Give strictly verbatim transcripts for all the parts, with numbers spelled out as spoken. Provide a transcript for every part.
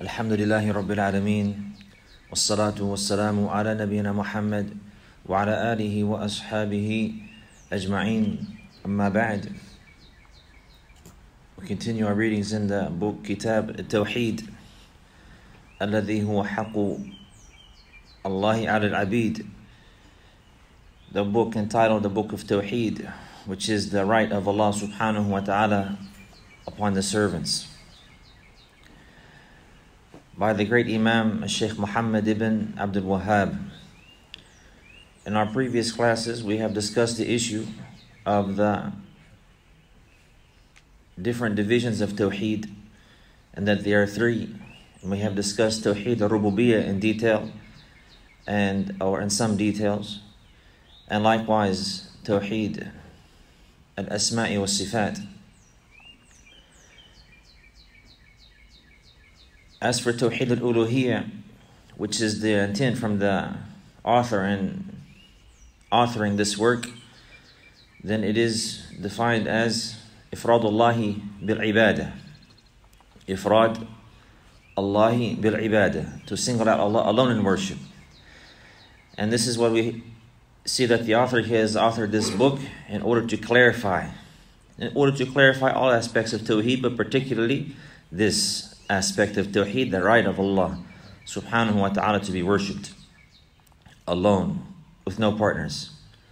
الحمد لله رب العالمين والصلاة والسلام على نبينا محمد وعلى آله وأصحابه أجمعين أما بعد. We continue our readings in the book Kitab Tawheed الذي هو حق الله على العبيد, the book entitled the Book of Tawheed, which is the right of Allah subhanahu wa ta'ala upon the servants, by the great Imam Sheikh Muhammad ibn Abdul Wahhab. In our previous classes, we have discussed the issue of the different divisions of Tawheed, and that there are three. And we have discussed Tawheed al-Rububiyyah in detail, and or in some details, and likewise Tawheed al-Asma'i wa Sifat. As for Tawheed al-Uluhiyyah, which is the intent from the author in authoring this work, then it is defined as Ifradullahi bil-ibadah. Ifrad Allahi bil-ibadah, to single out Allah alone in worship. And this is what we see that the author has authored this book in order to clarify, in order to clarify all aspects of Tawheed, but particularly this aspect of Tawheed, the right of Allah subhanahu wa ta'ala to be worshipped alone, with no partners.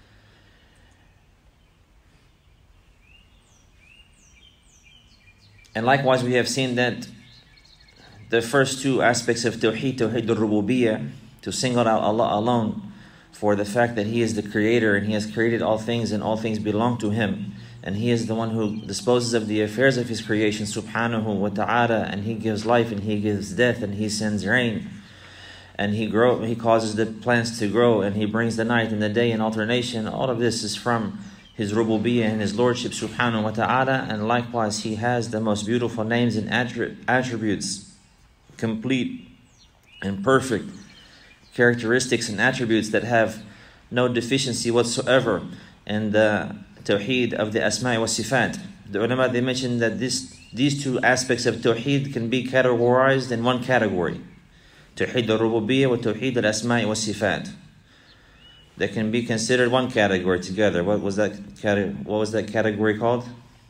And likewise, we have seen that the first two aspects of Tawheed, Tawheed al-Rububiyyah, to single out Allah alone for the fact that He is the creator and He has created all things and all things belong to Him, and He is the one who disposes of the affairs of His creation subhanahu wa ta'ala, and He gives life and He gives death and He sends rain, and He grow, He causes the plants to grow, and He brings the night and the day in alternation. All of this is from His Rububiyyah and His Lordship subhanahu wa ta'ala. And likewise, He has the most beautiful names and attributes, complete and perfect characteristics and attributes that have no deficiency whatsoever in the Tawheed of the Asma'i wa Sifat. The ulama, they mentioned that this, these two aspects of Tawheed can be categorized in one category, Tawheed al-Rububiyyah wa Tawheed al-Asma'i wa Sifat. They can be considered one category together. What was that what was that category called?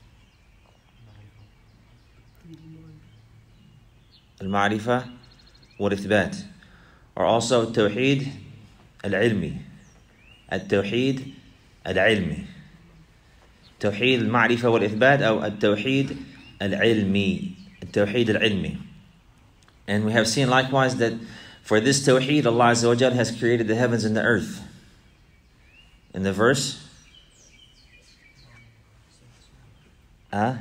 Al-Ma'rifah wal-Ithbat, or also Tawheed al-Ilmi, Al-Tawheed al-Ilmi, Tawheed al-Ma'rifah wal-Ithbat, or Al-Tawheed al-Ilmi, Al-Tawheed al-Ilmi. And we have seen likewise that for this Tawheed, Allah Azza wa Jal has created the heavens and the earth. In the verse, ah,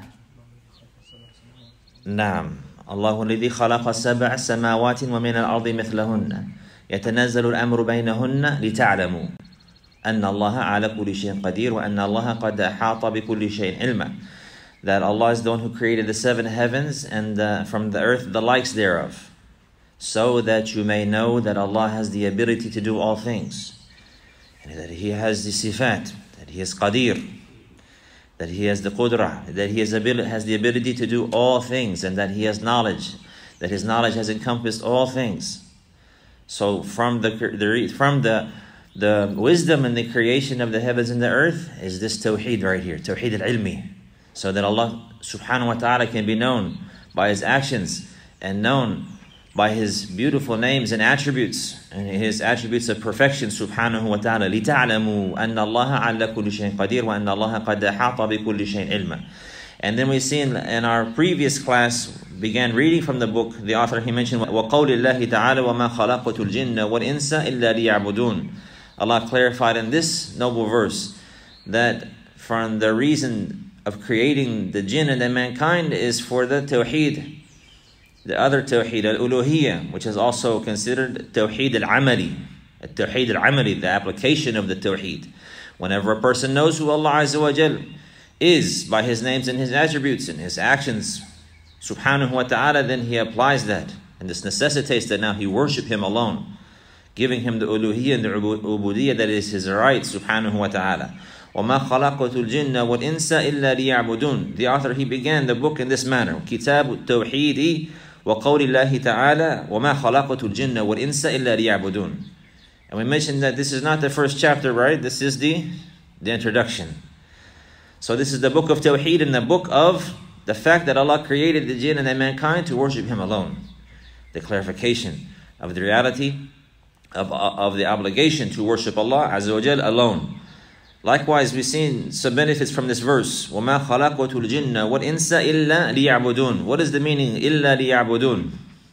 Naam. الله الذي خلق سبع سماوات ومن الأرض مثلهن يتنزل الأمر بينهن لتعلموا أن الله على كل شيء قدير وأن الله قد أحاط بكل شيء علما. That Allah is the one who created the seven heavens and the, from the earth the likes thereof, so that you may know that Allah has the ability to do all things, and that He has the sifat, that He is qadir, that He has the qudrah, that He has, ability, has the ability to do all things, and that He has knowledge, that His knowledge has encompassed all things. So from the, the from the the wisdom and the creation of the heavens and the earth is this Tawheed right here, Tawheed al-Ilmi, so that Allah subhanahu wa ta'ala can be known by His actions and known by His beautiful names and attributes, and His attributes of perfection subhanahu wa ta'ala. لِتَعْلَمُوا أَنَّ اللَّهَ عَلَى كُلِّ شَيْءٍ قَدِيرٌ وَأَنَّ اللَّهَ قَدْ أَحَاطَ بِكُلِّ شَيْءٍ عِلْمًا. And then we see in, in our previous class, began reading from the book, the author, he mentioned, وَقَوْلِ اللَّهِ تَعَالَى وَمَا خَلَقْتُ الْجِنَّ وَالْإِنسَ إِلَّا لِيَعْبُدُونَ. Allah clarified in this noble verse that from the reason of creating the jinn and the mankind is for the Tawheed, the other Tawheed, al-Uluhiyyah, which is also considered Tawheed al-Amali, Tawheed al-Amali, the application of the Tawheed. Whenever a person knows who Allah Azza wa Jal is by His names and His attributes and His actions, subhanahu wa ta'ala, then he applies that. And this necessitates that now he worship Him alone, giving Him the Uluhiyyah and the Ubudiyyah that is His right, subhanahu wa ta'ala. وَمَا خَلَقْتُ الْجِنَّ وَالْإِنسَ إِلَّا لِيَعْبُدُونَ. The author, he began the book in this manner. كِتَابُ التَّوْحِيدِ وقول الله تعالى وما خلقت الجن والإنس إلا ليعبدون. And we mentioned that this is not the first chapter, right? This is the, the introduction. So this is the book of Tawheed and the book of the fact that Allah created the jinn and the mankind to worship Him alone. The clarification of the reality of, of the obligation to worship Allah Azza wa Jal alone. Likewise, we've seen some benefits from this verse. وَمَا خَلَقْتُ الْجِنَّ وَالْإِنسَ إِلَّا لِيَعْبُدُونَ. What is the meaning? إِلَّا لِيَعْبُدُونَ.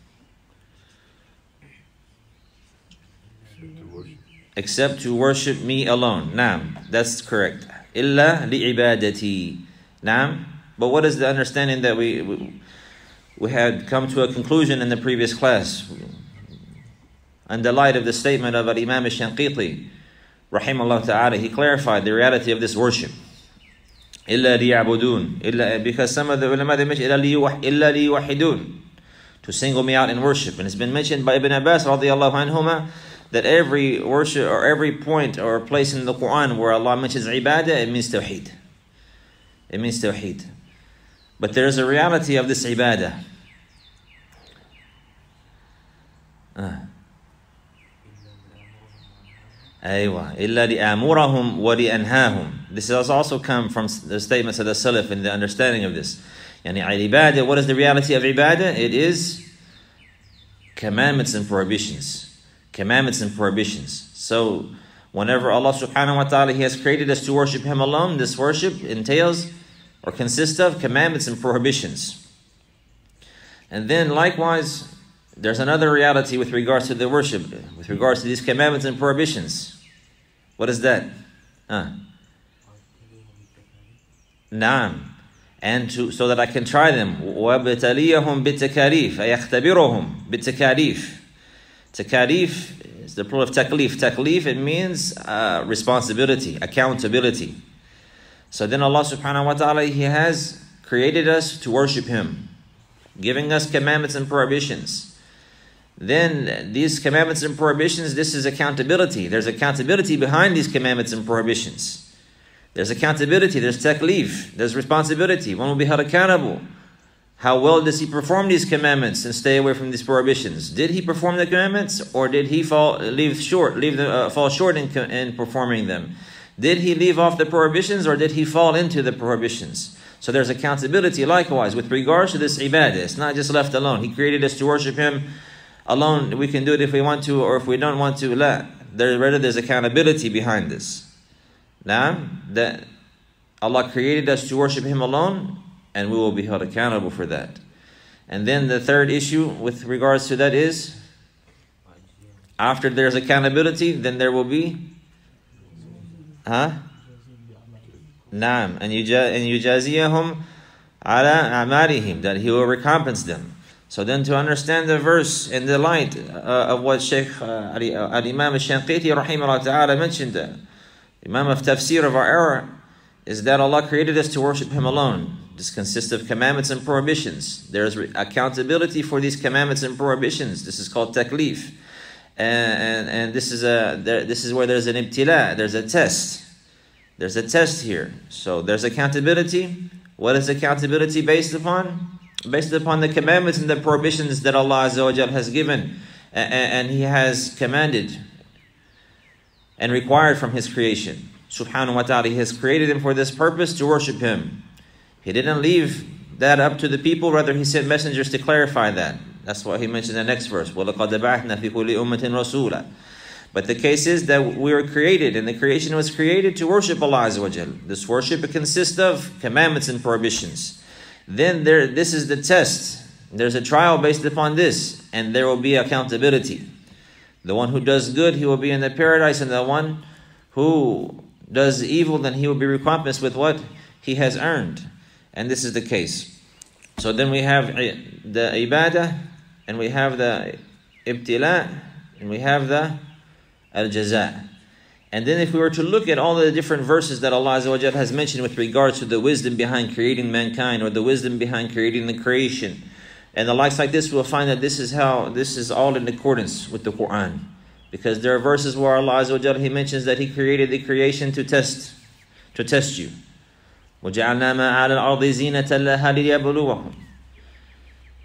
Except to worship me alone. Naam, that's correct. إِلَّا لِعِبَادَتِي. Naam. But what is the understanding that we, we we had come to a conclusion in the previous class? In the light of the statement of Imam al-Shanqiti, rahimahullah ta'ala, he clarified the reality of this worship. إِلَّا لِيَعْبُدُونَ. إِلَّا, because some of the ulama, they mention إِلَّا لِيُوَحِّدُونَ, to single me out in worship. And it's been mentioned by Ibn Abbas radiallahu anhuma that every worship or every point or place in the Quran where Allah mentions ibadah, it means tawheed. It means tawheed. But there is a reality of this ibadah. Uh. Aywa. إِلَّا لِأَمُرَهُمْ وَلِأَنْهَاهُمْ. This has also come from the statements of the Salaf and the understanding of this. Yani ibadah, what is the reality of ibadah? It is commandments and prohibitions. Commandments and prohibitions. So, whenever Allah subhanahu wa ta'ala, He has created us to worship Him alone, this worship entails or consists of commandments and prohibitions. And then likewise, there's another reality with regards to the worship, with regards to these commandments and prohibitions. What is that? Uh. Naam. And to, so that I can try them. وَابْتَلِيَهُمْ بِالتَّكَالِيفِ أَيَخْتَبِرُهُم بِالتَّكَالِيفِ. Takalif is the plural of taklif. Taklif, it means uh, responsibility, accountability. So then Allah subhanahu wa ta'ala, He has created us to worship Him, giving us commandments and prohibitions. Then these commandments and prohibitions, this is accountability. There's accountability behind these commandments and prohibitions. There's accountability, there's taklif, there's responsibility. One will be held accountable. How well does he perform these commandments and stay away from these prohibitions? Did he perform the commandments, or did he fall leave short, leave the, uh, fall short in, in performing them? Did he leave off the prohibitions, or did he fall into the prohibitions? So there's accountability likewise with regards to this ibadah. It's not just left alone. He created us to worship Him alone. We can do it if we want to, or if we don't want to. La. There, rather, there's accountability behind this. Now, that Allah created us to worship Him alone, and we will be held accountable for that. And then the third issue with regards to that is, after there's accountability, then there will be, huh? Naam, and yujaziyahum ala a'malihim, that He will recompense them. So then, to understand the verse in the light uh, of what Shaykh uh, Al-Imam Al-Shanqiti rahimahullah ta'ala mentioned, uh, Imam of Tafsir of our era, is that Allah created us to worship Him alone. This consists of commandments and prohibitions. There is accountability for these commandments and prohibitions. This is called taklif, and and, and this is a there, this is where there's an ibtila. There's a test. There's a test here. So there's accountability. What is accountability based upon? Based upon the commandments and the prohibitions that Allah Azza wa Jal has given and, and He has commanded and required from His creation. Subhanahu wa ta'ala, He has created them for this purpose, to worship Him. He didn't leave that up to the people, rather He sent messengers to clarify that. That's what He mentioned in the next verse. وَلَقَدْ بَعَثْنَا فِي كُلِّ أُمَّةٍ رَسُولًا. But the case is that we were created, and the creation was created to worship Allah Azza wa Jal. This worship, it consists of commandments and prohibitions. Then there, this is the test. There's a trial based upon this, and there will be accountability. The one who does good, he will be in the paradise, and the one who does evil, then he will be recompensed with what he has earned. And this is the case. So then we have the ibadah, and we have the ibtila, and we have the al-jaza. And then if we were to look at all the different verses that Allah Azza wa Jalla has mentioned with regards to the wisdom behind creating mankind, or the wisdom behind creating the creation, and the likes like this, we'll find that this is how, this is all in accordance with the Quran. Because there are verses where Allah Azza wa Jalla, He mentions that He created the creation to test, to test you. وَجَعَلْنَا مَا عَلَى الْأَرْضِ زِينَةً لَهَا لِيَبْلُوَهُمْ.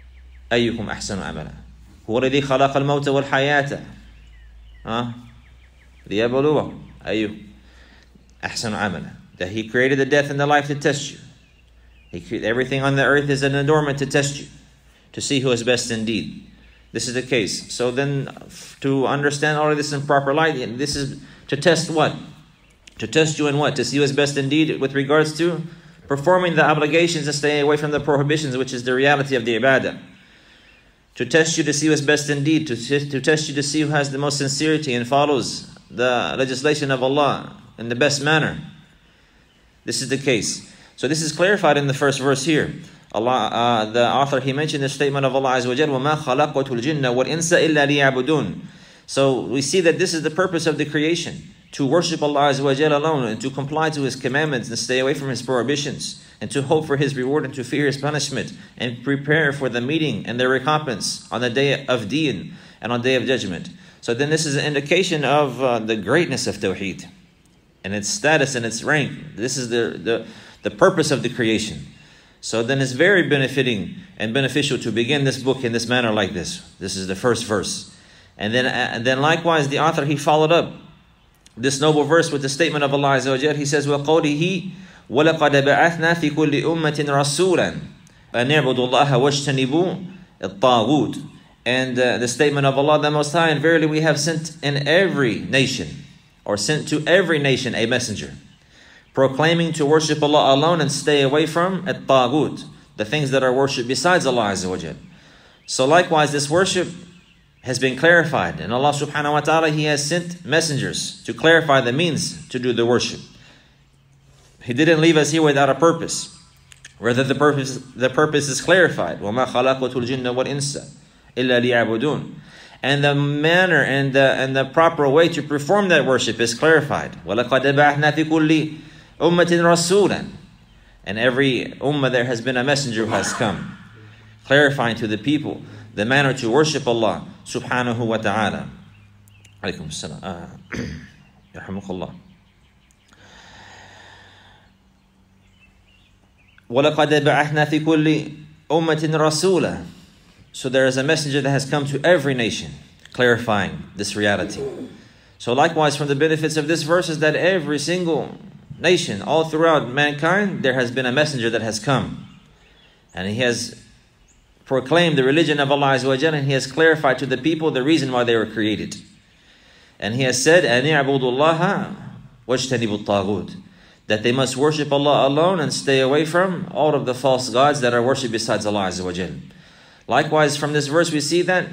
أيكم أحسن عملا هو الذي خلق الموت والحياة ها ليبلوكم أيكم أحسن عملا. That He created the death and the life to test you. He created everything on the earth is an adornment to test you, to see who is best indeed. This is the case. So then, to understand all of this in proper light, this is to test what? To test you in what? To see who is best indeed with regards to performing the obligations and staying away from the prohibitions, which is the reality of the ibadah. To test you to see who is best indeed, to, to test you to see who has the most sincerity and follows the legislation of Allah in the best manner. This is the case. So this is clarified in the first verse here. Allah, uh, the author, he mentioned the statement of Allah Azza wa Jal, وَمَا خَلَقْتُ الْجِنَّ وَالْإِنسَ إِلَّا لِيَعْبُدُونَ. So we see that this is the purpose of the creation, to worship Allah Azza wa Jal alone, and to comply to His commandments and stay away from His prohibitions, and to hope for His reward and to fear His punishment, and prepare for the meeting and the recompense on the day of Deen and on the day of judgment. So then this is an indication of uh, the greatness of Tawheed and its status and its rank. This is the, the, the purpose of the creation. So then it's very benefiting and beneficial to begin this book in this manner like this. This is the first verse. And then, and then likewise the author, he followed up this noble verse with the statement of Allah Azza wa Jal. He says, وَقَوْلِهِ وَلَقَدْ بَعَثْنَا فِي كُلِّ أُمَّةٍ رَسُولًا أَنْ يَعْبُدُوا اللَّهَ وَاجْتَنِبُوا الطَّاغُوتَ. And uh, the statement of Allah the Most High, and verily we have sent in every nation, or sent to every nation a messenger, proclaiming to worship Allah alone and stay away from at-taghut, the things that are worshipped besides Allah Azza wa Jal. So likewise, this worship has been clarified, and Allah subhanahu wa ta'ala, He has sent messengers to clarify the means to do the worship. He didn't leave us here without a purpose. Rather, the purpose the purpose is clarified. وَمَا خَلَقْتُ الْجِنَّ وَالْإِنسَ إِلَّا لِيَعْبُدُونَ. And the manner and the, and the proper way to perform that worship is clarified. وَلَقَدْ بَعَثْنَا فِي كُلِّ أُمَّةٍ رَسُولًا. And every ummah there has been a messenger who has come, clarifying to the people the manner to worship Allah subhanahu wa ta'ala. Alaykum as-salam. Yarhamukallah. وَلَقَدْ بَعَثْنَا فِي كُلِّ أُمَّةٍ رَسُولًا. So there is a messenger that has come to every nation, clarifying this reality. So likewise, from the benefits of this verse is that every single nation, all throughout mankind, there has been a messenger that has come. And he has proclaimed the religion of Allah Azza wa Jalla, and he has clarified to the people the reason why they were created. And he has said, أَنِ اعْبُدُوا اللَّهَ وَاجْتَنِبُوا الطَّاغُوتَ. That they must worship Allah alone and stay away from all of the false gods that are worshipped besides Allah Azza wa Jalla. Likewise, from this verse we see that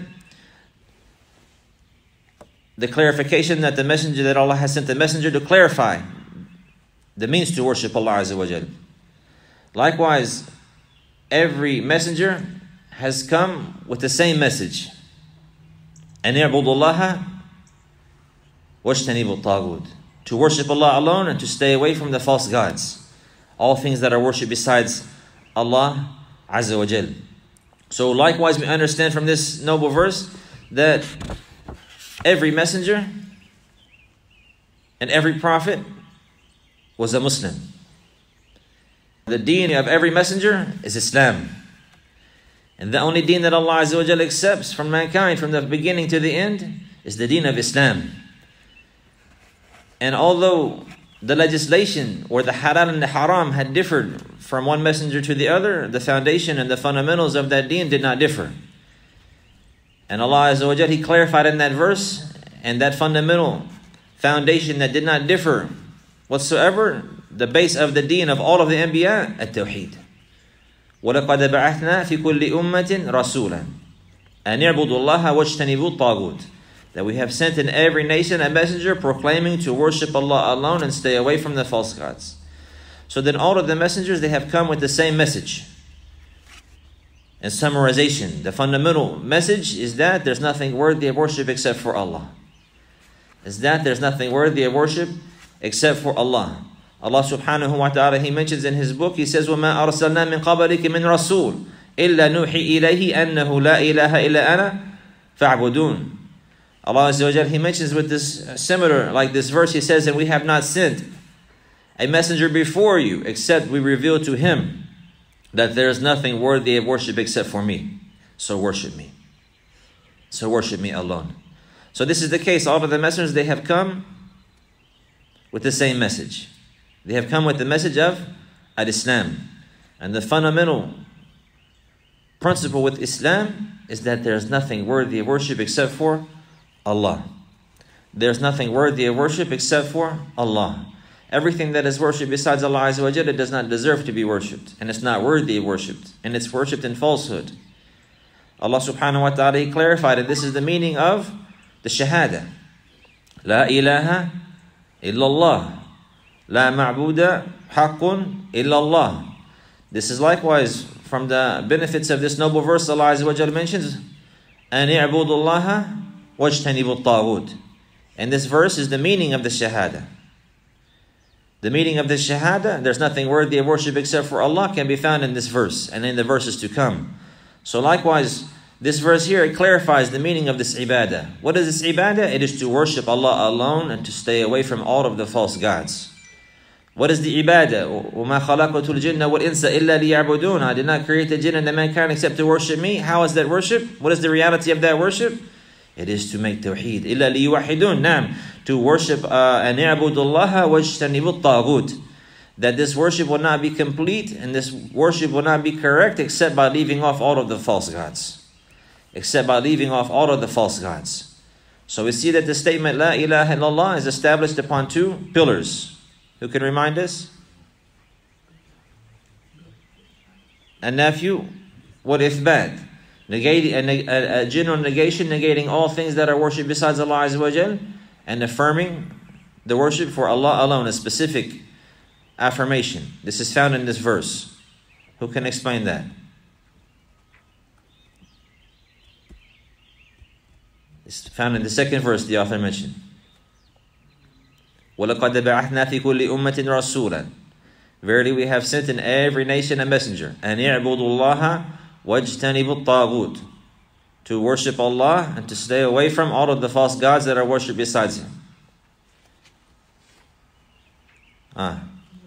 the clarification that the messenger, that Allah has sent the messenger to clarify the means to worship Allah Azza wa Jal. Likewise, every messenger has come with the same message. أَنْ يَعْبُدُوا اللَّهَ وَاجْتَنِبُوا الطَّاغُوتَ. To worship Allah alone and to stay away from the false gods, all things that are worshipped besides Allah Azza wa Jal. So likewise, we understand from this noble verse that every messenger and every prophet was a Muslim. The deen of every messenger is Islam. And the only deen that Allah Azza wa Jalla accepts from mankind from the beginning to the end is the deen of Islam. And although the legislation or the halal and the haram had differed from one messenger to the other, the foundation and the fundamentals of that deen did not differ. And Allah Azza wa Jalla, He clarified in that verse, and that fundamental foundation that did not differ whatsoever, the base of the deen of all of the Anbiya, at-Tawheed. وَلَقَدْ بَعَثْنَا فِي كُلِّ أُمَّةٍ رَسُولًا أَنْ يَعْبُدُوا اللَّهَ وَاجْتَنِبُوا الطَّاغُوتَ. That we have sent in every nation a messenger proclaiming to worship Allah alone and stay away from the false gods. So then all of the messengers, they have come with the same message. In summarization, the fundamental message is that there's nothing worthy of worship except for Allah. Is that there's nothing worthy of worship except for Allah. Allah subhanahu wa ta'ala, He mentions in His book, He says, وَمَا أَرْسَلْنَا مِن قَبَلِكَ مِن رَسُولٍ إِلَّا نُوحِي إِلَيْهِ أَنَّهُ لَا إِلَهَ إِلَّا أَنَا فَاعْبُدُونَ. Allah Azza wa Jalla, He mentions with this uh, similar, like this verse, He says, and we have not sent a messenger before you, except we reveal to him that there is nothing worthy of worship except for me. So worship me. So worship me alone. So this is the case. All of the messengers, they have come with the same message. They have come with the message of al-Islam. And the fundamental principle with Islam is that there's nothing worthy of worship except for Allah. There's nothing worthy of worship except for Allah. Everything that is worshipped besides Allah Azza wa Jalla, it does not deserve to be worshipped. And it's not worthy of worshipped. And it's worshipped in falsehood. Allah subhanahu wa ta'ala, He clarified it. This is the meaning of the Shahada. La ilaha illallah. La ma'buda haqqun illallah. This is likewise from the benefits of this noble verse Allah Azza wa Jalla mentions. An i'budullaha wajtanibu at-taghut. And this verse is the meaning of the Shahada. The meaning of the Shahada, there's nothing worthy of worship except for Allah, can be found in this verse and in the verses to come. So likewise, this verse here, it clarifies the meaning of this ibadah. What is this ibadah? It is to worship Allah alone and to stay away from all of the false gods. What is the ibadah? وَمَا خَلَقْتُ الْجِنَّ وَالْإِنسَ إِلَّا لِيَعْبُدُونَ. I did not create the jinn and the mankind except to worship me. How is that worship? What is the reality of that worship? It is to make tawheed. إِلَّا لِيُوَحِدُونَ. Naam. To worship أَنْ يَعْبُدُ اللَّهَ وَاجْتَنِبُ الطَّاغُوتِ. That this worship will not be complete and this worship will not be correct except by leaving off all of the false gods. Except by leaving off all of the false gods. So we see that the statement La ilaha illallah is established upon two pillars. Who can remind us? An-nafyu wal-ithbat. Negating a, a, a general negation, negating all things that are worshipped besides Allah Azza wa Jal, and affirming the worship for Allah alone, a specific affirmation. This is found in this verse. Who can explain that? It's found in the second verse the author mentioned. وَلَقَدْ بَعَثْنَا فِي كُلِّ أُمَّةٍ رَسُولًا. Verily we have sent in every nation a messenger. أَنْ يَعْبُدُوا اللَّهَ وَاجْتَنِبُوا الطَّاغُوتِ. To worship Allah and to stay away from all of the false gods that are worshipped besides Him. Ah.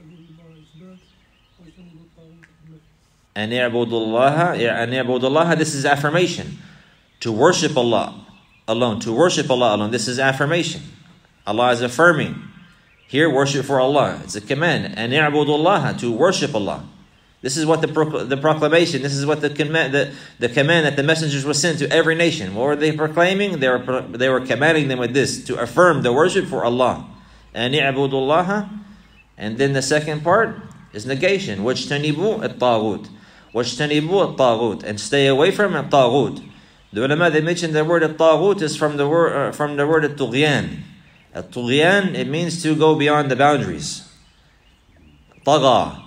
أَنْ يَعْبُدُوا اللَّهَ أَنْ يَعْبُدُوا اللَّهَ. This is affirmation. To worship Allah alone. To worship Allah alone. This is affirmation. Allah is affirming. Here, worship for Allah. It's a command. أَنْ يَعْبُدُوا اللَّهَ. To worship Allah. This is what the, procl- the proclamation, this is what the command, the, the command that the messengers were sent to every nation. What were they proclaiming? They were, pro- they were commanding them with this, to affirm the worship for Allah. أَنْ يَعْبُدُوا اللَّهَ. And then the second part is negation. وَاجْتَنِبُوا الطَّاغُوتِ. وَاجْتَنِبُوا الطَّاغُوتِ. And stay away from الطَّاغُوت. The ulama, they mentioned the word الطَّاغُوت is from the word, uh, from the word الطُّغْيَان. الطُّغْيَان, it means to go beyond the boundaries. طَغَى.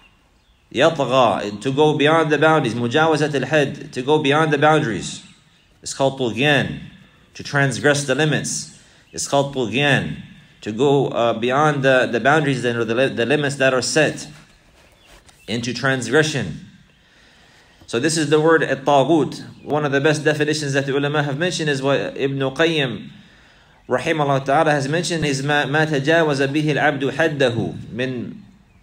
يطغى, to go beyond the boundaries. مجاوزة الحد, to go beyond the boundaries. It's called طغيان, to transgress the limits. It's called طغيان, to go uh, beyond the, the boundaries that are the, the limits that are set into transgression. So this is the word at-taghut. One of the best definitions that the ulama have mentioned is what Ibn Qayyim rahimahullah ta'ala has mentioned is ما, ما تجاوز به العبد حده من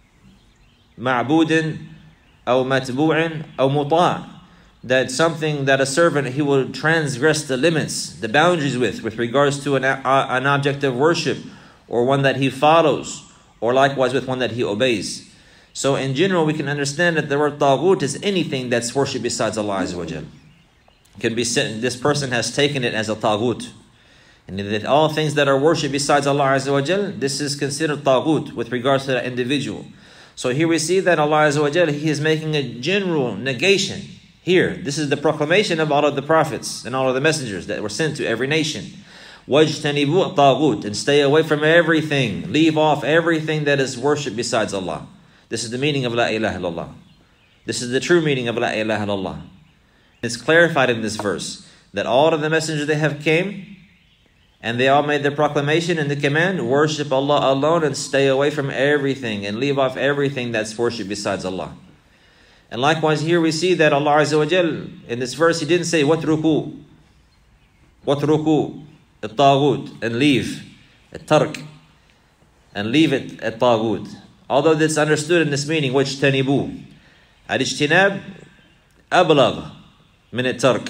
معبود أو متبوع أو مطاع. That something that a servant, he will transgress the limits, the boundaries with, with regards to an, uh, an object of worship, or one that he follows, or likewise with one that he obeys. So in general, we can understand that the word taghut is anything that's worshipped besides Allah Azza wa Jal. Can be said, this person has taken it as a taghut. And that all things that are worshipped besides Allah Azza wa Jal, this is considered taghut with regards to the individual. So here we see that Allah Azza wa Jal, He is making a general negation. Here, this is the proclamation of all of the prophets and all of the messengers that were sent to every nation. وَاجْتَنِبُوا الطَّاغُوتِ. And stay away from everything. Leave off everything that is worshipped besides Allah. This is the meaning of La ilaha illallah. This is the true meaning of La ilaha illallah. It's clarified in this verse that all of the messengers, they have came and they all made the proclamation and the command, worship Allah alone and stay away from everything and leave off everything that's worshipped besides Allah. And likewise here we see that Allah Azza wa Jal, in this verse, He didn't say, وَاتْرُكُوا وَاتْرُكُوا الطَّاغُوت, and leave, at-tark, and leave it at taghut. Although that's understood in this meaning, وَاجْتَنِبُوا. Al-ijtinab, أبلغ min at-tark.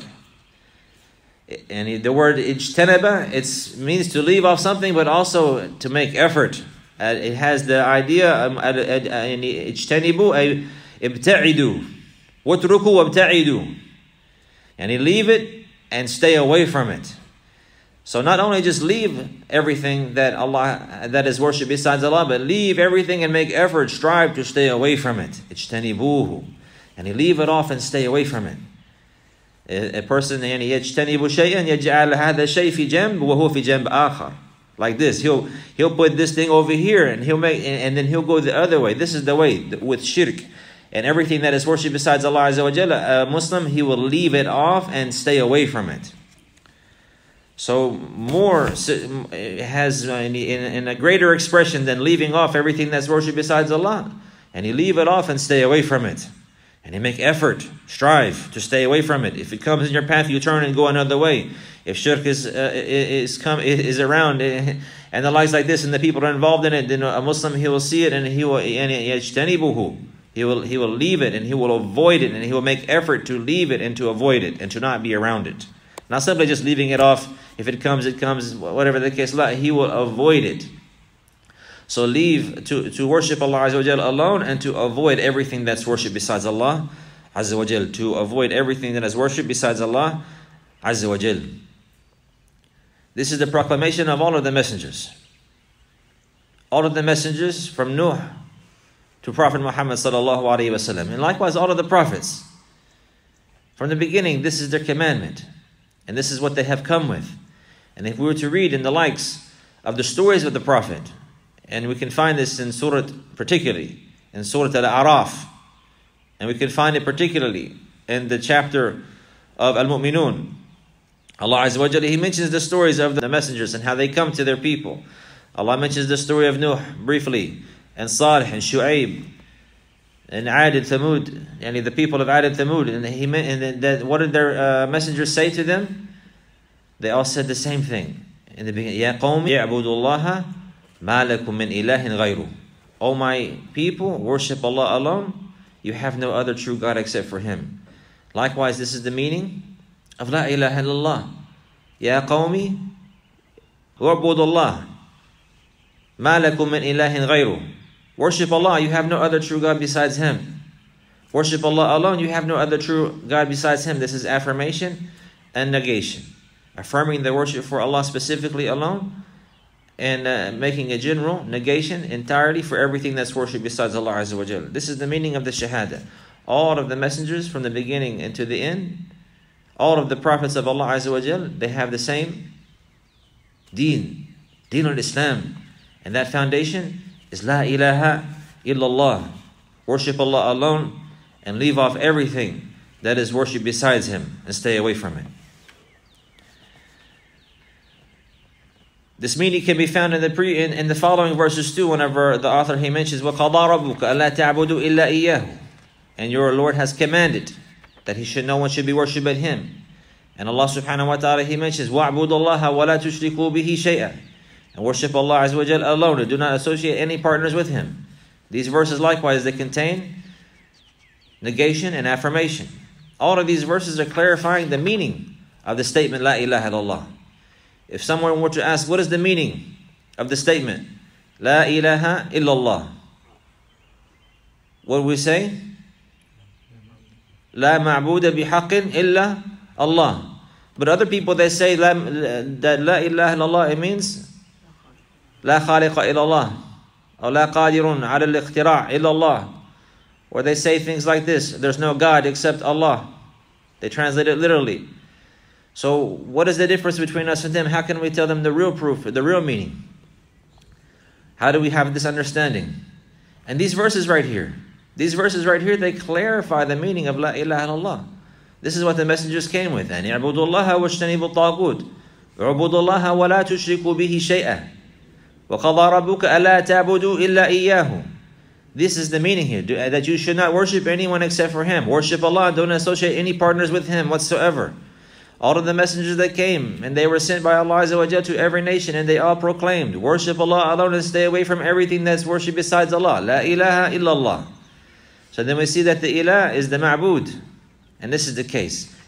And the word ijtanaba, it means to leave off something, but also to make effort. Uh, it has the idea, um, ijtanibu ay ibta'idu, watruku wabta'idu. And you leave it and stay away from it. So not only just leave everything that Allah that is worshipped besides Allah, but leave everything and make effort, strive to stay away from it. Ijtanibuhu. And you leave it off and stay away from it. A person يعني يجتنب شيئا يجعل هذا الشيء في جنب وهو في جنب آخر. Like this, he'll he'll put this thing over here, and he'll make and, and then he'll go the other way. This is the way with shirk and everything that is worshipped besides Allah Azza wa Jalla. A Muslim, he will leave it off and stay away from it. So more has in, in a greater expression than leaving off everything that's worshipped besides Allah, and you leave it off and stay away from it. And you make effort, strive to stay away from it. If it comes in your path, you turn and go another way. If shirk is uh, is come is around and the likes like this, and the people are involved in it, then a Muslim, he will see it and he will yajtanibuhu. He will he will leave it and he will avoid it, and he will make effort to leave it and to avoid it and to not be around it. Not simply just leaving it off. If it comes, it comes. Whatever the case, he will avoid it. So leave to, to worship Allah Azza wa Jal alone, and to avoid everything that's worshipped besides Allah Azza wa Jal. To avoid everything that is worshipped besides Allah Azza wa Jal. This is the proclamation of all of the messengers. All of the messengers from Nuh to Prophet Muhammad sallallahu alaihi wasallam, and likewise all of the prophets. From the beginning, this is their commandment, and this is what they have come with. And if we were to read in the likes of the stories of the Prophet, and we can find this in Surah, particularly in Surah Al-A'raf, and we can find it particularly in the chapter of Al-Mu'minun. Allah Azza wa Jalla, He mentions the stories of the messengers and how they come to their people. Allah mentions the story of Nuh briefly, and Salih and Shu'aib, and Ad and Thamud, yani the people of Ad and Thamud. And he and that, what did their uh, messengers say to them? They all said the same thing in the beginning. Ya qawmi ya'budullaha ma lakum min ilahin ghayru. O my people, worship Allah alone. You have no other true God except for Him. Likewise, this is the meaning of La ilaha illallah. Ya qawmi wa'budullah ma lakum min ilahin ghayru. Worship Allah, you have no other true God besides Him. Worship Allah alone, you have no other true God besides Him. This is affirmation and negation. Affirming the worship for Allah specifically alone, and uh, making a general negation entirely for everything that's worshipped besides Allah Azza wa Jalla. This is the meaning of the Shahada. All of the messengers from the beginning and to the end, all of the prophets of Allah Azza wa Jalla, they have the same deen, deen al-Islam. And that foundation is La ilaha illallah. Worship Allah alone and leave off everything that is worshipped besides Him and stay away from it. This meaning can be found in the pre in, in the following verses too. Whenever the author he mentions وَقَضَى رَبُّكَ أَلَّا تَعْبُدُوا إِلَّا إِيَّهُ, and your Lord has commanded that He should no one should be worshipped but Him. And Allah subhanahu wa ta'ala He mentions وَاعْبُدُوا اللَّهَ وَلَا تُشْرِكُوا بِهِ شَيْئًا, and worship Allah Azza wa Jalla alone, and do not associate any partners with Him. These verses likewise, they contain negation and affirmation. All of these verses are clarifying the meaning of the statement La ilaha illallah. If someone were to ask, what is the meaning of the statement La ilaha illallah, what would we say? La ma'buda bihaqqin illa Allah. But other people, they say la, that La ilaha illallah, it means La khaliqa illallah, or La qadirun ala al-ikhtira' illallah. Or they say things like this: there's no God except Allah. They translate it literally. So what is the difference between us and them? How can we tell them the real proof, the real meaning? How do we have this understanding? And these verses right here, these verses right here, they clarify the meaning of La ilaha illallah. This is what the messengers came with. And ya'budullaha wajtanibu at-taghut. U'budullaha wa la tushriku bihi shay'an. Wa qadha rabbuka alla ta'budu illa iyyahu. This is the meaning here, that you should not worship anyone except for Him. Worship Allah, don't associate any partners with Him whatsoever. All of the messengers that came, and they were sent by Allah Azza wa Jalla to every nation, and they all proclaimed, worship Allah alone and stay away from everything that's worshipped besides Allah. La ilaha illallah. So then we see that the ilah is the ma'bud. And this is the case.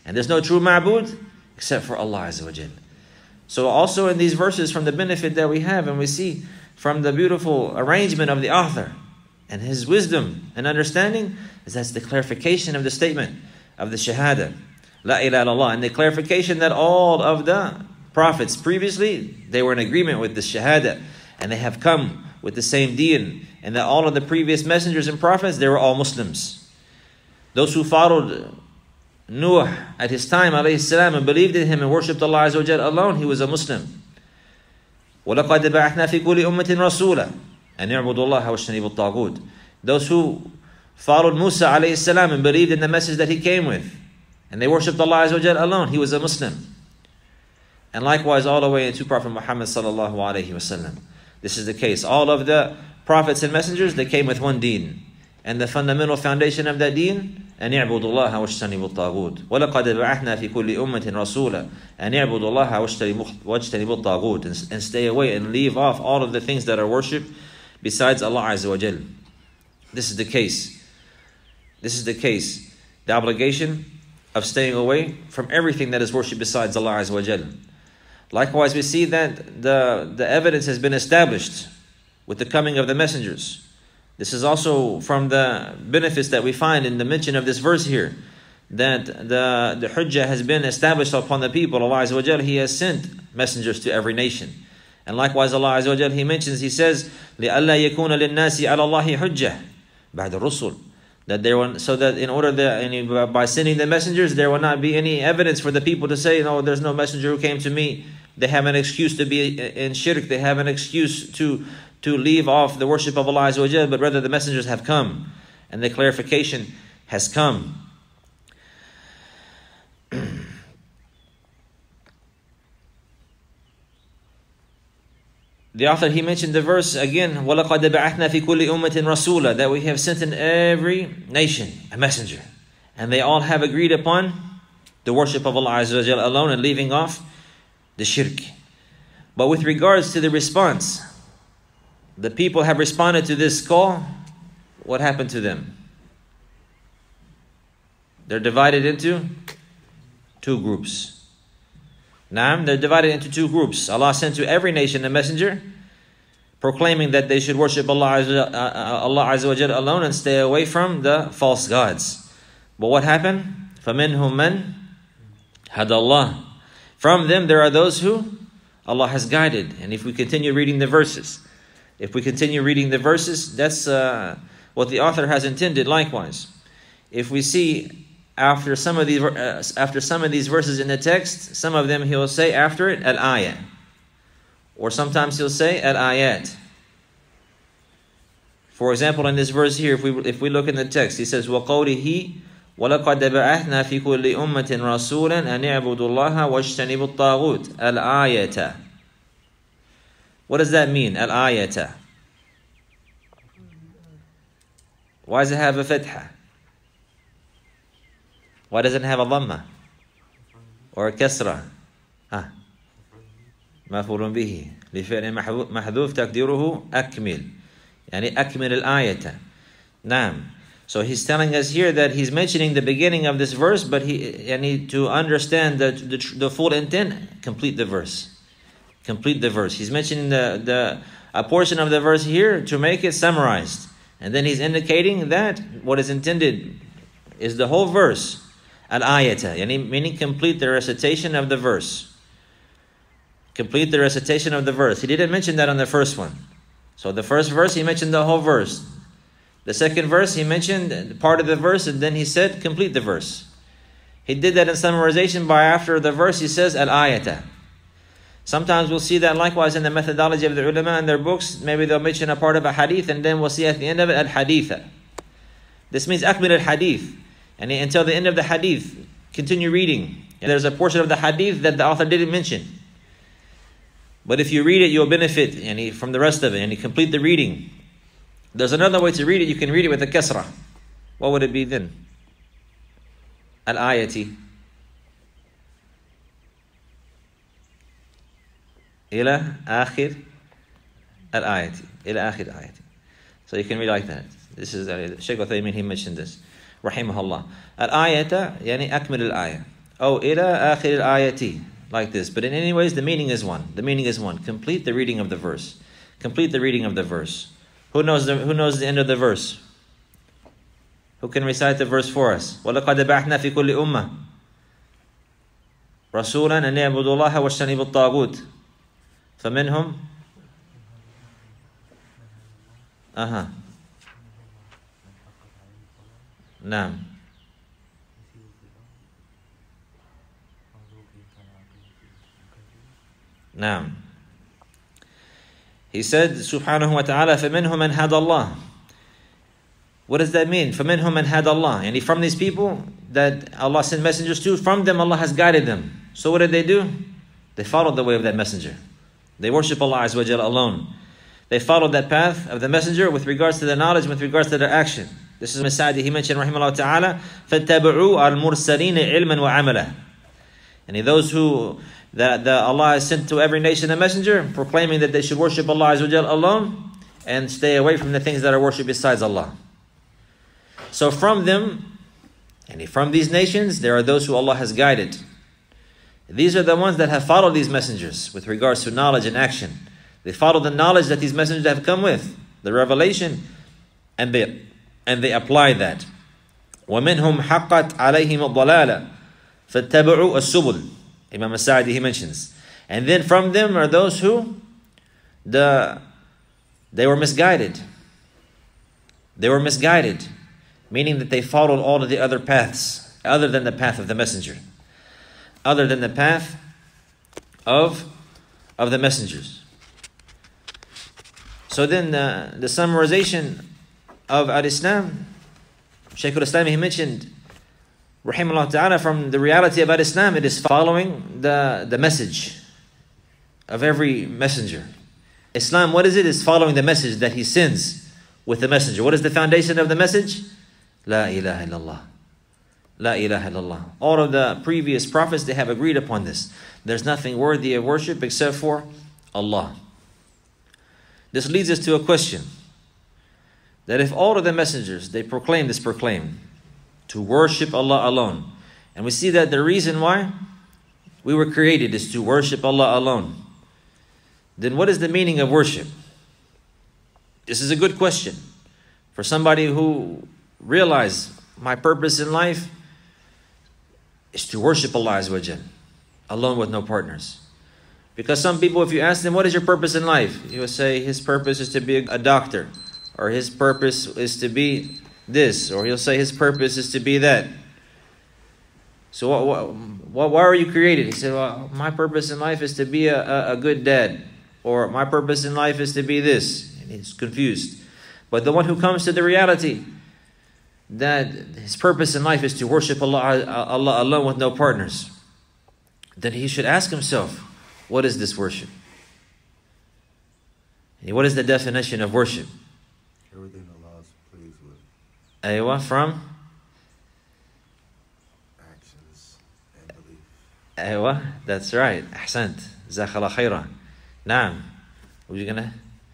And there's no true ma'bud except for Allah Azza wa Jal. So also in these verses, from the benefit that we have and we see from the beautiful arrangement of the author and his wisdom and understanding, is that's the clarification of the statement of the Shahada, La ilaha illallah, and the clarification that all of the prophets previously, they were in agreement with the Shahada, and they have come with the same deen, and that all of the previous messengers and prophets, they were all Muslims. Those who followed Nuh at his time, alayhi salam, and believed in him and worshipped Allah Azza wa Jal alone, he was a Muslim. وَلَقَدْ بَعَثْنَا فِي كُلِّ أُمَّةٍ رَسُولًا أَنْ يَعْبُدُوا اللَّهَ وَاجْتَنِبُوا الطَّاغُوتَ. Those who followed Musa alayhi salam and believed in the message that he came with, and they worshipped Allah Azza wa Jal alone, he was a Muslim. And likewise all the way into Prophet Muhammad sallallahu alayhi wa sallam. This is the case. All of the prophets and messengers, they came with one deen. And the fundamental foundation of that deen, أن يعبدوا الله واجتنبوا الطاغوت. ولقد بعثنا في كل أمة رسولا أن يعبدوا الله واجتنبوا الطاغوت. And stay away and leave off all of the things that are worshipped besides Allah Azza wa Jal. This is the case. This is the case. The obligation of staying away from everything that is worshipped besides Allah Azza wa Jal. Likewise, we see that the, the evidence has been established with the coming of the messengers. This is also from the benefits that we find in the mention of this verse here, that the, the hujjah has been established upon the people. Allah Azza wa Jal, He has sent messengers to every nation. And likewise Allah Azza wa Jal, He mentions, He says, لِأَلَّا يَكُونَ لِلنَّاسِ عَلَى اللَّهِ حُجَّةً بَعْدَ الرُّسُلِ. That there will, so that in order that by sending the messengers, there will not be any evidence for the people to say, no, there's no messenger who came to me. They have an excuse to be in shirk. They have an excuse to to leave off the worship of Allah Azza wa Jal, but rather the messengers have come and the clarification has come. The author, he mentioned the verse again, وَلَقَدْ بَعَثْنَا فِي كُلِّ أُمَّةٍ رَسُولًا, that we have sent in every nation a messenger. And they all have agreed upon the worship of Allah Azza wa Jal alone and leaving off the shirk. But with regards to the response, the people have responded to this call. What happened to them? They're divided into two groups. Naam, they're divided into two groups. Allah sent to every nation a messenger proclaiming that they should worship Allah Azza, uh, Allah Azza wa Jalla alone and stay away from the false gods. But what happened? فَمِنْهُمْ مَنْ هَدَى اللَّهِ. From them there are those who Allah has guided. And if we continue reading the verses, If we continue reading the verses, that's uh, what the author has intended. Likewise, if we see after some of these uh, after some of these verses in the text, some of them he'll say after it al-ayah, or sometimes he'll say al-ayat. For example, in this verse here, if we if we look in the text, he says وَقَوْلِهِ وَلَقَدْ بَعَثْنَا فِي كُلِّ أُمَّةٍ رَسُولًا أَنْ يَعْبُدُوا اللَّهَ وَاجْتَنِبُوا الطَّاغُوتَ al-ayata. What does that mean? Al-ayata. Why does it have a fatha? Why doesn't it have a dhamma? Or a kasra? Ah. مفعول به لفعل محذوف تقديره أكمل. يعني أكمل الآية. نعم. So he's telling us here that he's mentioning the beginning of this verse, but he and he, to understand the, the the full intent, complete the verse. Complete the verse. He's mentioning the, the a portion of the verse here to make it summarized. And then he's indicating that what is intended is the whole verse. Al-ayata, meaning complete the recitation of the verse. Complete the recitation of the verse. He didn't mention that on the first one. So the first verse, he mentioned the whole verse. The second verse, he mentioned part of the verse, and then he said, complete the verse. He did that in summarization by after the verse, he says, Al-ayata. Sometimes we'll see that likewise in the methodology of the ulama in their books. Maybe they'll mention a part of a hadith and then we'll see at the end of it al-haditha. This means akmil al-hadith. And until the end of the hadith, continue reading. And there's a portion of the hadith that the author didn't mention. But if you read it, you'll benefit yani, from the rest of it and you complete the reading. There's another way to read it. You can read it with a kasra. What would it be then? Al-ayati. إلى آخر الآية إلى آخر الآية. So you can read like that. This is uh, Shaykh Uthaymin, he mentioned this. رحمه الله. الآية يعني أكمل الآية. Oh, ila akhir al-ayati, like this. But in any ways, the meaning is one. The meaning is one. Complete the reading of the verse. Complete the reading of the verse. Who knows the Who knows the end of the verse? Who can recite the verse for us? وَلَقَدْ بَعْثْنَا فِي كُلِّ أُمَّةٍ رَسُولًا أَنْ يَعْبُدُوا اللَّهَ وَاجْتَنِبُوا الطَّاغُوتَ فَمِنْهُمْ أها نعم نعم. He said, subhanahu wa ta'ala, فَمِنْهُمْ مَنْ هَدَى اللَّهِ. What does that mean? فَمِنْهُمْ مَنْ هَدَى اللَّهِ. And from these people that Allah sent messengers to, from them Allah has guided them. So what did they do? They followed the way of that messenger. They worship Allah Azza wa Jalla alone. They followed that path of the messenger with regards to their knowledge, with regards to their action. This is Masadi, he mentioned, rahimahullah ta'ala, فَاتَّبِعُوا الْمُرْسَلِينَ عِلْمًا وَعَمَلًا. And those who that, that Allah has sent to every nation a messenger, proclaiming that they should worship Allah Azza wa Jalla alone and stay away from the things that are worshipped besides Allah. So from them, and from these nations, there are those who Allah has guided. These are the ones that have followed these messengers with regards to knowledge and action. They follow the knowledge that these messengers have come with, the revelation, and they and they apply that. وَمِنْهُمْ حَقَّتْ عَلَيْهِمُ الضَّلَالَةِ فَاتَّبِعُوا السُّبُلَ. Imam As-Sa'di, he mentions. And then from them are those who the they were misguided. They were misguided, meaning that they followed all of the other paths other than the path of the messenger. Other than the path of, of the messengers. So then uh, the summarization of Al-Islam, Shaykh al-Islam, he mentioned, rahimahullah ta'ala, from the reality of Al-Islam, it is following the, the message of every messenger. Islam, what is it? It's following the message that he sends with the messenger. What is the foundation of the message? La ilaha illallah. La ilaha illallah. All of the previous prophets, they have agreed upon this. There's nothing worthy of worship except for Allah. This leads us to a question. That if all of the messengers, they proclaim this proclaim, to worship Allah alone. And we see that the reason why we were created is to worship Allah alone. Then what is the meaning of worship? This is a good question for somebody who realizes my purpose in life is to worship Allah Azza wa Jal, alone with no partners. Because some people, if you ask them, what is your purpose in life? He will say his purpose is to be a doctor, or his purpose is to be this, or he'll say his purpose is to be that. So what, what, what, why are you created? He said, well, my purpose in life is to be a, a, a good dad, or my purpose in life is to be this. And he's confused. But the one who comes to the reality that his purpose in life is to worship Allah, Allah alone with no partners, then he should ask himself, what is this worship? And what is the definition of worship? Everything Allah is pleased with. Aywa, from? Actions and belief. Aywa, that's right. Ahsant. Zakhala khaira. Naam. What are you gonna?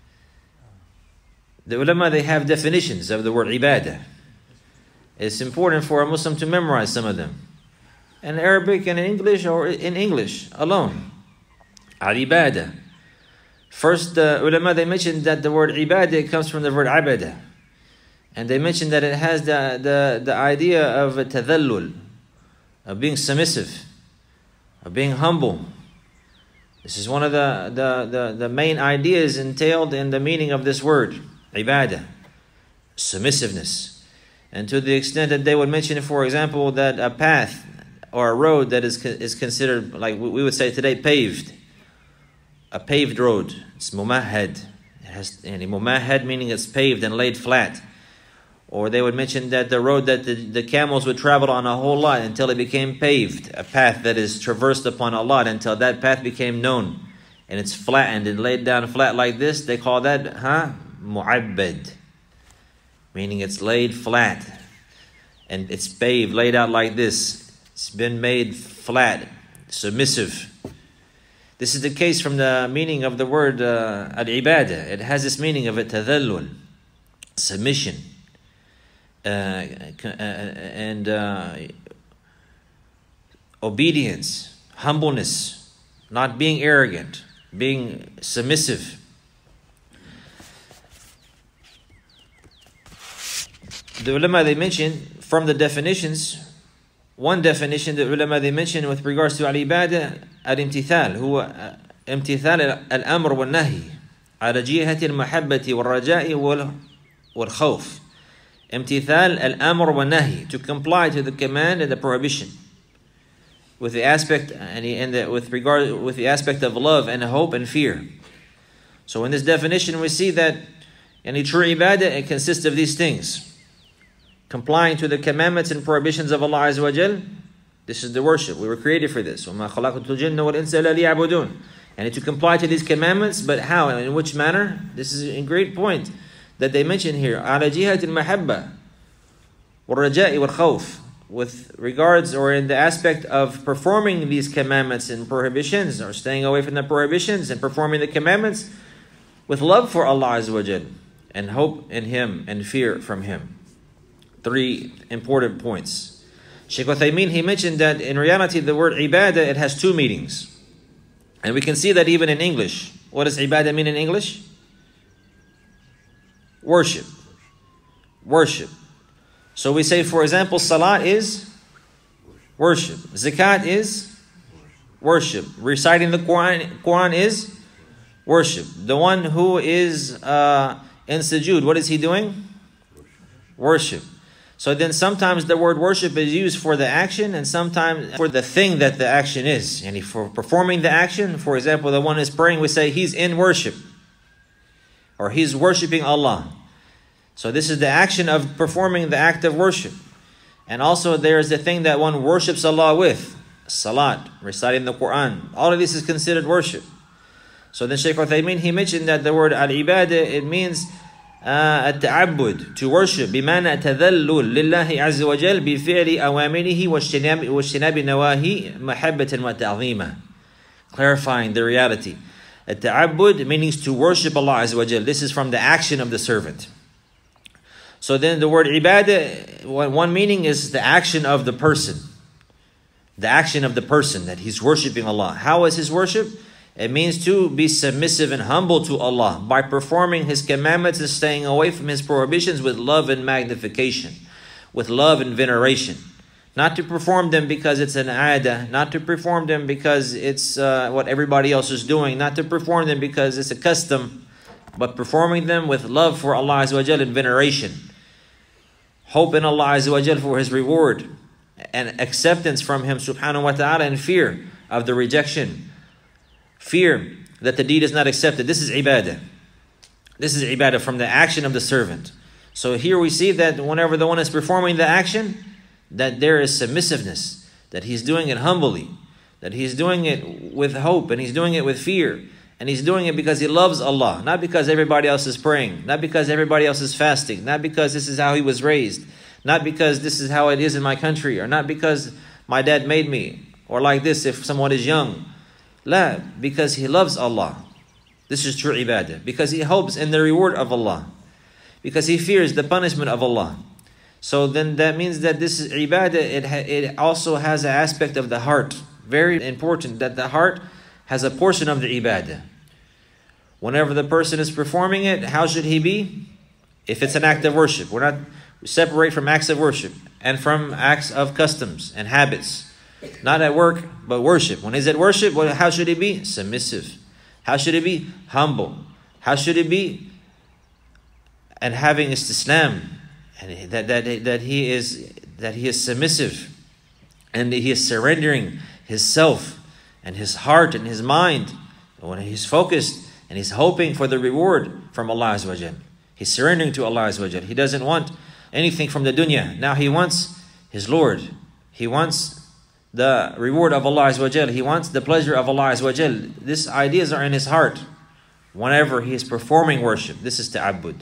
The ulama, they have definitions of the word ibadah. It's important for a Muslim to memorize some of them. In Arabic and in English, or in English alone. Al-ibadah. First, the ulama, they mentioned that the word ibadah comes from the word abada. And they mentioned that it has the, the, the idea of tadhallul, of being submissive, of being humble. This is one of the, the, the, the main ideas entailed in the meaning of this word, ibadah, submissiveness. And to the extent that they would mention, for example, that a path or a road that is is considered, like we would say today, paved. A paved road. It's mumahad. It has any mumahad, meaning it's paved and laid flat. Or they would mention that the road that the, the camels would travel on a whole lot until it became paved. A path that is traversed upon a lot until that path became known. And it's flattened and laid down flat like this. They call that, huh? Mu'abbad. Meaning it's laid flat. And it's paved, laid out like this. It's been made flat, submissive. This is the case from the meaning of the word uh, al-ibadah. It has this meaning of it, tadhallul, submission. Uh, uh, and uh, obedience, humbleness, not being arrogant, being submissive. The ulama, they mention from the definitions, one definition the ulama they mention with regards to al-ibadah, al-imtithal, huwa imtithal al-amr wal-nahi ala jihati al-mahabbati wal-raja'i wal-khawf. Imtithal al-amr wal-nahi, to comply to the command and the prohibition, with the aspect and, and the, with regard with the aspect of love and hope and fear. So in this definition we see that any true ibadah, it consists of these things: complying to the commandments and prohibitions of Allah Azza wa Jal. This is the worship. We were created for this. وَمَا خَلَقْتُ الْجِنَّ وَالْإِنسَ إِلَّا لِيَعْبُدُونَ. And to comply to these commandments, but how and in which manner? This is a great point that they mention here. عَلَى جِهَةِ الْمَحَبَّةِ وَالرَّجَاءِ وَالْخَوْفِ. With regards or in the aspect of performing these commandments and prohibitions, or staying away from the prohibitions and performing the commandments with love for Allah Azza wa Jal, and hope in Him and fear from Him. Three important points. Shaykh Uthaymeen, he mentioned that in reality the word ibadah, it has two meanings. And we can see that even in English. What does ibadah mean in English? Worship. Worship. So we say, for example, salat is worship. Zakat is worship. Reciting the Quran, Quran is worship. The one who is uh, in sujood, what is he doing? Worship. So then sometimes the word worship is used for the action and sometimes for the thing that the action is. And for performing the action, for example, the one is praying, we say he's in worship, or he's worshiping Allah. So this is the action of performing the act of worship. And also there is the thing that one worships Allah with. Salat, reciting the Quran. All of this is considered worship. So then Shaykh Uthaymeen, he mentioned that the word al-ibadah, it means التعبد, to worship, بمعنى تذلل لله عز وجل بفعل أوامره واجتناب واجتناب نواهي محبة وتعظيما. Clarifying the reality. التعبد means to worship Allah Azza wa Jal. This is from the action of the servant. So then the word ibadah, one meaning is the action of the person. The action of the person, that he's worshiping Allah. How is his worship? It means to be submissive and humble to Allah by performing His commandments and staying away from His prohibitions with love and magnification, with love and veneration. Not to perform them because it's an adah, not to perform them because it's uh, what everybody else is doing, not to perform them because it's a custom, but performing them with love for Allah Azza wa Jal and veneration. Hope in Allah Azza wa Jal for His reward and acceptance from Him subhanahu wa ta'ala, and fear of the rejection. Fear that the deed is not accepted. This is ibadah. This is ibadah from the action of the servant. So here we see that whenever the one is performing the action, that there is submissiveness, that he's doing it humbly, that he's doing it with hope, and he's doing it with fear, and he's doing it because he loves Allah, not because everybody else is praying, not because everybody else is fasting, not because this is how he was raised, not because this is how it is in my country, or not because my dad made me, or like this if someone is young. La, because he loves Allah. This is true ibadah. Because he hopes in the reward of Allah. Because he fears the punishment of Allah. So then that means that this is ibadah. It, ha- it also has an aspect of the heart. Very important that the heart has a portion of the ibadah. Whenever the person is performing it, how should he be? If it's an act of worship. We're not we separate from acts of worship and from acts of customs and habits. Not at work, but worship. When he's at worship, well, how should he be? Submissive. How should he be? Humble. How should he be? And having istislam, and that that that he is that he is submissive, and he is surrendering his self and his heart and his mind. When he's focused and he's hoping for the reward from Allah Azza wa Jal, he's surrendering to Allah Azza wa Jal. He doesn't want anything from the dunya. Now he wants his Lord. He wants the reward of Allah Azza wa Jal. He wants the pleasure of Allah Azza wa Jal. These ideas are in his heart whenever he is performing worship. This is ta'abbud.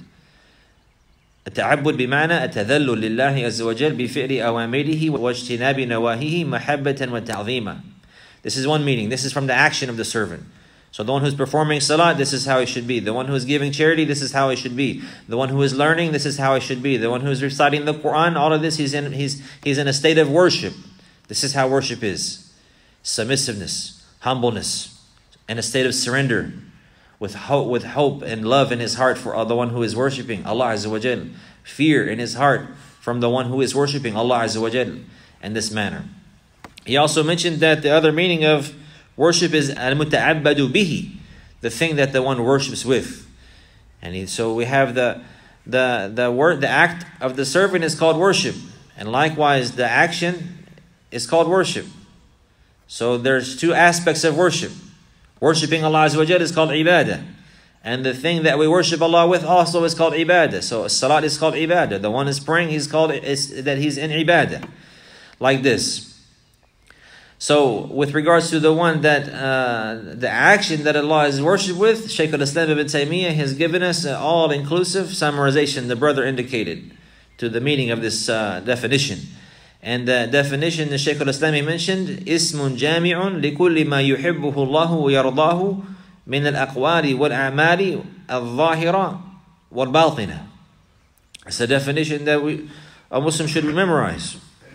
التعبد بمعنى التذلل لله عز وجل بفعل أوامره واجتناب نواهيه محبة وتعظيما. This is one meaning. This is from the action of the servant. So the one who's performing salat, this is how he should be. The one who is giving charity, this is how he should be. The one who is learning, this is how he should be. The one who is reciting the Quran, all of this, he's in he's he's in a state of worship. This is how worship is. submissiveness, humbleness, and a state of surrender, with hope, with hope and love in his heart for the one who is worshipping Allah Azza wa Jal, fear in his heart from the one who is worshipping Allah Azza wa Jal in this manner. He also mentioned that the other meaning of worship is al-muta'abbadu bihi, the thing that the one worships with. And he, so we have the the the word, the act of the servant is called worship, and likewise the action is called worship. So there's two aspects of worship. Worshipping Allah Azza wa Jal is called ibadah, and the thing that we worship Allah with also is called ibadah. So salat is called ibadah. The one is praying, he's called is that he's in ibadah, like this. So, with regards to the one that, uh, the action that Allah is worshipped with, Shaykh al-Islam ibn Taymiyyah has given us an all-inclusive summarization, the brother indicated, to the meaning of this uh, definition. And the definition the Shaykh al-Islam mentioned, اسم جامع لكل ما يحبه الله ويرضاه من الأقوال والأعمال الظاهرة والباطنة. It's a definition that we, a Muslim should memorize.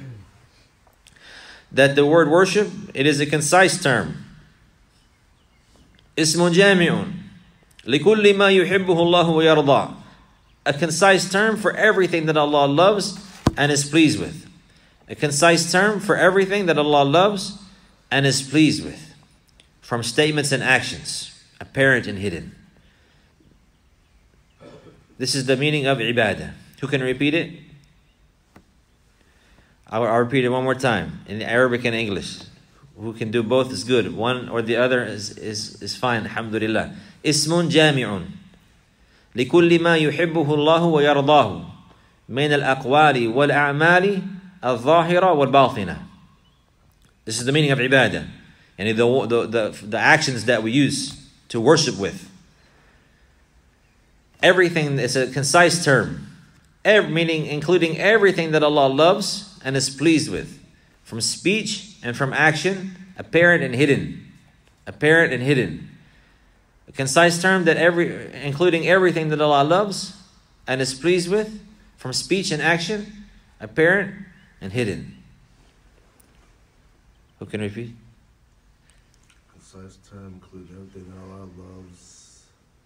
That the word worship, it is a concise term. اسم جامع لكل ما يحبه الله ويرضاه. A concise term for everything that Allah loves and is pleased with. A concise term for everything that Allah loves and is pleased with. From statements and actions, apparent and hidden. This is the meaning of ibadah. Who can repeat it? I'll, I'll repeat it one more time in Arabic and English. Who can do both is good. One or the other is, is, is fine. Alhamdulillah. Ismun jami'un لكل ما يحبه الله ويرضاه من الأقوال والأعمال الظاهرة والباطنة. This is the meaning of ibadah. And the, the, the, the actions that we use to worship with. Everything is a concise term. Every, meaning including everything that Allah loves and is pleased with, from speech and from action, apparent and hidden, apparent and hidden. A concise term that every, including everything that Allah loves and is pleased with, from speech and action, apparent and hidden. Who can repeat? Concise term includes everything that Allah loves.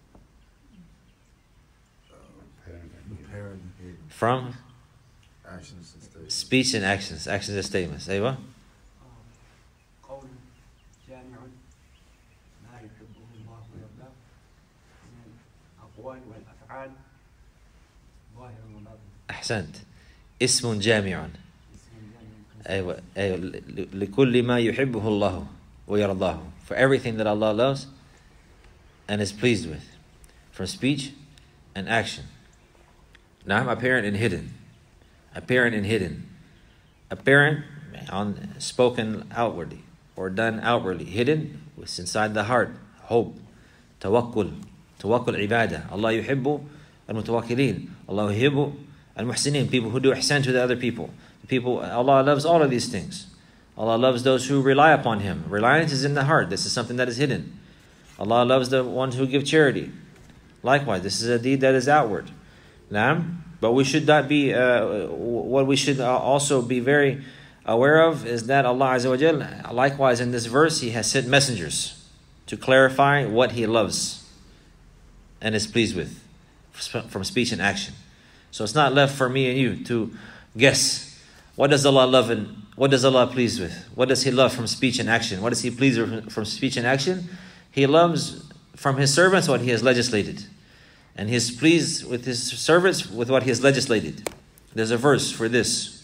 Um, apparent and hidden. From Actions and statements. speech and actions, actions and statements. Aywa? قول جامع ما يحبه الله ويرضاه من الأقوال والأفعال ظاهر وباطن. أحسنت. اسم جامع. أيوة. أيوة. لكل ما يحبه الله ويرضاه. For everything that Allah loves and is pleased with. From speech and action. Now, apparent and hidden. Apparent and hidden. Apparent, on spoken outwardly or done outwardly. Hidden, was inside the heart. Hope. Tawakkul. Tawakkul ibadah. Allah yuhibbu al-mutawakkilin. Allah yuhibbu al-muhsinin. People who do ihsan to the other people. People, Allah loves all of these things. Allah loves those who rely upon Him. Reliance is in the heart. This is something that is hidden. Allah loves the ones who give charity. Likewise, this is a deed that is outward. Naam. But we should not be, uh, what we should also be very aware of is that Allah Azza wa Jal, likewise in this verse, He has sent messengers to clarify what He loves and is pleased with from speech and action. So it's not left for me and you to guess, what does Allah love and what does Allah please with? What does He love from speech and action? What does He please with from speech and action? He loves from His servants what He has legislated. And He is pleased with His servants with what He has legislated. There's a verse for this.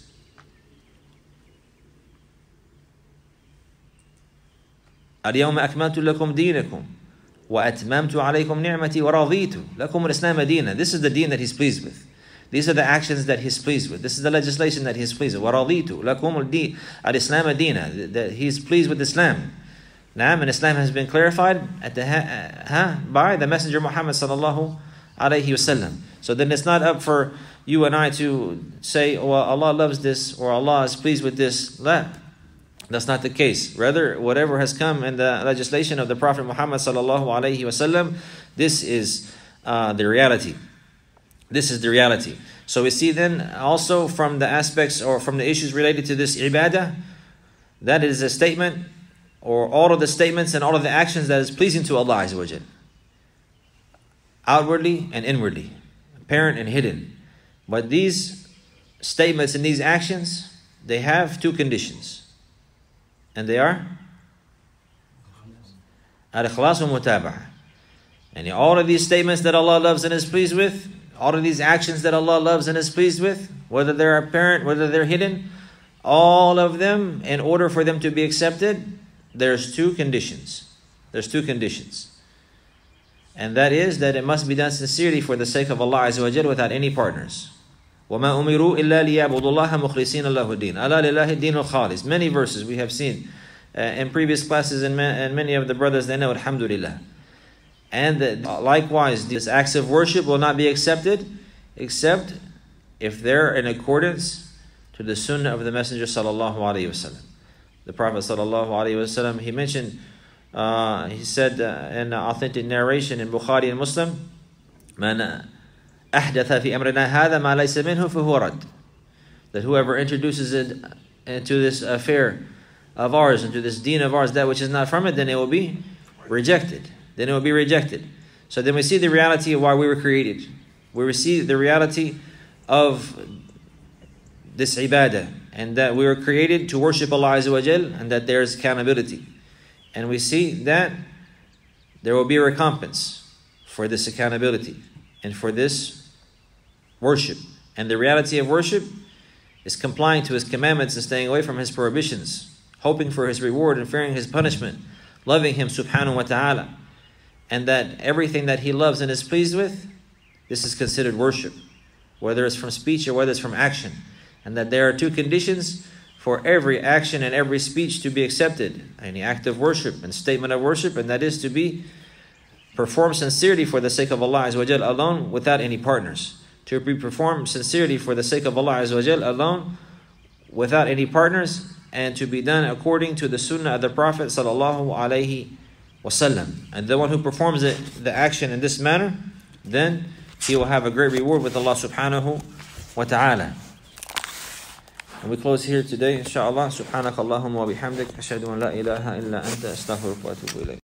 اليوم أكملت لكم دينكم وأتممت عليكم نعمتي ورضيت لكم الإسلام دينا. This is the deen that He's pleased with. These are the actions that He's pleased with. This is the legislation that He is pleased with. وَرَضِيتُ لَكُمُ الْإِسْلَامَ دِينًا. That He is pleased with Islam. Naam, and Islam has been clarified at the ha, by the Messenger Muhammad sallallahu alayhi wasallam. So then it's not up for you and I to say, oh, Allah loves this or Allah is pleased with this. La. That's not the case. Rather, whatever has come in the legislation of the Prophet Muhammad sallallahu alayhi wasallam, this is uh, the reality. This is the reality. So we see then also from the aspects or from the issues related to this ibadah, that is a statement or all of the statements and all of the actions that is pleasing to Allah Azza wa Jal. Outwardly and inwardly, apparent and hidden. But these statements and these actions, they have two conditions. And they are al-ikhlas wa mutaba'ah. And all of these statements that Allah loves and is pleased with, all of these actions that Allah loves and is pleased with, whether they're apparent, whether they're hidden, all of them, in order for them to be accepted, there's two conditions. There's two conditions. And that is that it must be done sincerely for the sake of Allah Azza wa Jal without any partners. وَمَا أُمِرُوا إِلَّا لِيَعْبُدُوا اللَّهَ مُخْلِصِينَ اللَّهُ الدِّينَ أَلَا لِلَّهِ الدِّينُ الْخَالِصِ. Many verses we have seen uh, in previous classes, and, ma- and many of the brothers, they know, alhamdulillah. And that, likewise, these acts of worship will not be accepted except if they're in accordance to the sunnah of the Messenger sallallahu alaihi wasallam. The Prophet sallallahu alaihi wasallam, he mentioned, uh, he said uh, in authentic narration in Bukhari and Muslim, "Man ahdatha fi amrina hadha ma laysa minhu fahuwa rad." That whoever introduces it into this affair of ours, into this deen of ours, that which is not from it, then it will be rejected. Then it will be rejected. So then we see the reality of why we were created. We see the reality of this ibadah, and that we were created to worship Allah Azza wa Jal, and that there is accountability. And we see that there will be a recompense for this accountability and for this worship. And the reality of worship is complying to His commandments and staying away from His prohibitions, hoping for His reward and fearing His punishment, loving Him subhanahu wa ta'ala. And that everything that He loves and is pleased with, this is considered worship, whether it's from speech or whether it's from action. And that there are two conditions for every action and every speech to be accepted. Any act of worship and statement of worship, and that is to be performed sincerely for the sake of Allah Azza wa Jal alone, without any partners. To be performed sincerely for the sake of Allah Azza wa Jal alone, without any partners, and to be done according to the sunnah of the Prophet sallallahu alaihi wasallam. And the one who performs it, the action in this manner, then he will have a great reward with Allah subhanahu wa ta'ala. And we close here today, inshaAllah. Subhanakallahumma wa bihamdik. Ashhadu an la ilaha illa anta astaghfiruka wa atubu ilayk.